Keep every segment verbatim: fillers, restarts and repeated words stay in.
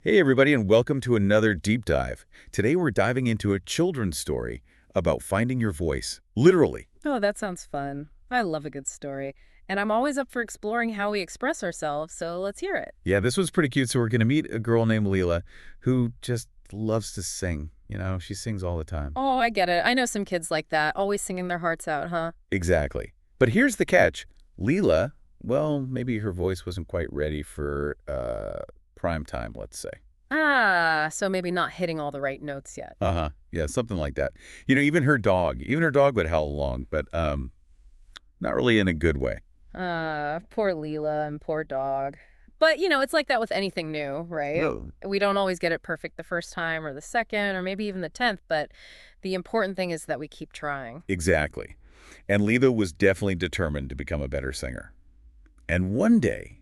Hey everybody, and welcome to another deep dive. Today we're diving into a children's story about finding your voice. Literally. Oh, that sounds fun. I love a good story. And I'm always up for exploring how we express ourselves, so let's hear it. Yeah, this was pretty cute. So we're going to meet a girl named Leela who just loves to sing. You know, she sings all the time. Oh, I get it. I know some kids like that, always singing their hearts out, huh? Exactly. But here's the catch. Leela, well, maybe her voice wasn't quite ready for uh, prime time, let's say. Ah, so maybe not hitting all the right notes yet. Uh-huh. Yeah, something like that. You know, even her dog, even her dog would howl along, but um, not really in a good way. Ah, poor Leela and poor dog. But, you know, it's like that with anything new, right? No. We don't always get it perfect the first time or the second or maybe even the tenth, but the important thing is that we keep trying. Exactly. And Leela was definitely determined to become a better singer. And one day,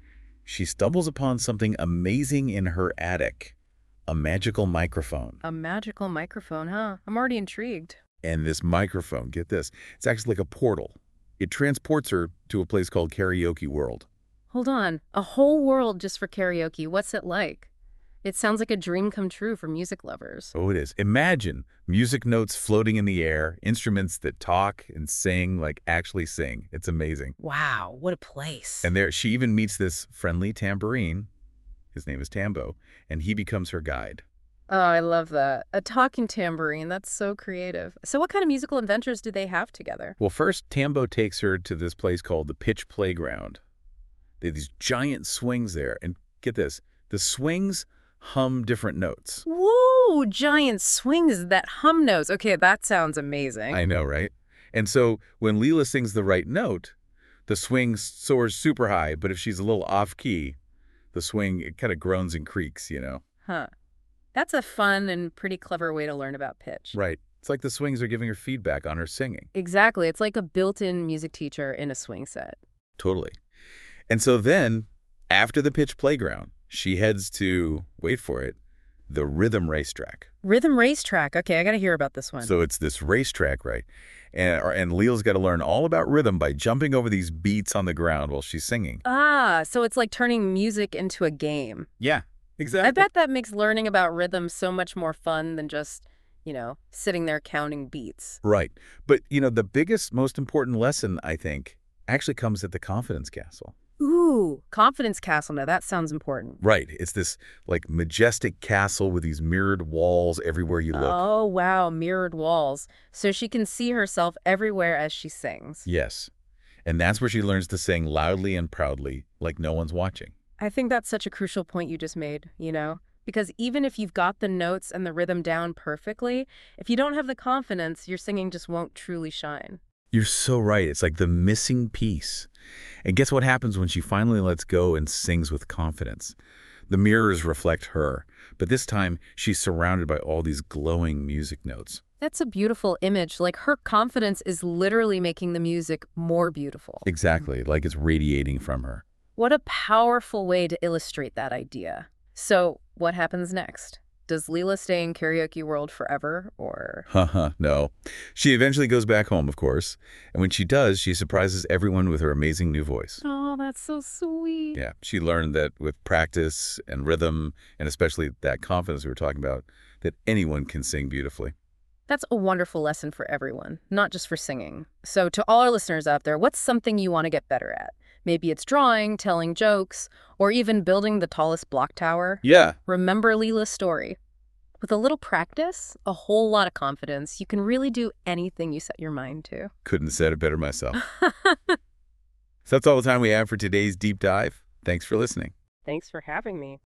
she stumbles upon something amazing in her attic, a magical microphone. A magical microphone, huh? I'm already intrigued. And this microphone, get this, it's actually like a portal. It transports her to a place called Karaoke World. Hold on. A whole world just for karaoke. What's it like? It sounds like a dream come true for music lovers. Oh, it is. Imagine music notes floating in the air, instruments that talk and sing, like actually sing. It's amazing. Wow, what a place. And there, she even meets this friendly tambourine. His name is Tambo, and he becomes her guide. Oh, I love that. A talking tambourine. That's so creative. So what kind of musical adventures do they have together? Well, first, Tambo takes her to this place called the Pitch Playground. They have these giant swings there, and get this, the swings hum different notes. Whoa, giant swings that hum notes. Okay, that sounds amazing. I know, right? And so when Leela sings the right note, the swing soars super high, but if she's a little off-key, the swing, it kind of groans and creaks, you know? Huh. That's a fun and pretty clever way to learn about pitch. Right. It's like the swings are giving her feedback on her singing. Exactly. It's like a built-in music teacher in a swing set. Totally. And so then, after the Pitch Playground, she heads to, wait for it, the Rhythm Racetrack. Rhythm racetrack. Okay, I got to hear about this one. So it's this racetrack, right? And, or- and Leela's got to learn all about rhythm by jumping over these beats on the ground while she's singing. Ah, so it's like turning music into a game. Yeah, exactly. I bet that makes learning about rhythm so much more fun than just, you know, sitting there counting beats. Right. But, you know, the biggest, most important lesson, I think, actually comes at the Confidence Castle. Ooh, confidence castle. Now that sounds important. Right. It's this, like, majestic castle with these mirrored walls everywhere you look. Oh, wow, mirrored walls. So she can see herself everywhere as she sings. Yes. And that's where she learns to sing loudly and proudly, like no one's watching. I think that's such a crucial point you just made, you know? Because even if you've got the notes and the rhythm down perfectly, if you don't have the confidence, your singing just won't truly shine. You're so right. It's like the missing piece. And guess what happens when she finally lets go and sings with confidence? The mirrors reflect her, but this time she's surrounded by all these glowing music notes. That's a beautiful image. Like her confidence is literally making the music more beautiful. Exactly, like it's radiating from her. What a powerful way to illustrate that idea. So what happens next? Does Leela stay in Karaoke World forever, or? Haha, no. She eventually goes back home, of course, and when she does, she surprises everyone with her amazing new voice. Oh, that's so sweet. Yeah, she learned that with practice and rhythm, and especially that confidence we were talking about, that anyone can sing beautifully. That's a wonderful lesson for everyone, not just for singing. So to all our listeners out there, what's something you want to get better at? Maybe it's drawing, telling jokes, or even building the tallest block tower. Yeah. Remember Leela's story. With a little practice, a whole lot of confidence, you can really do anything you set your mind to. Couldn't have said it better myself. So that's all the time we have for today's deep dive. Thanks for listening. Thanks for having me.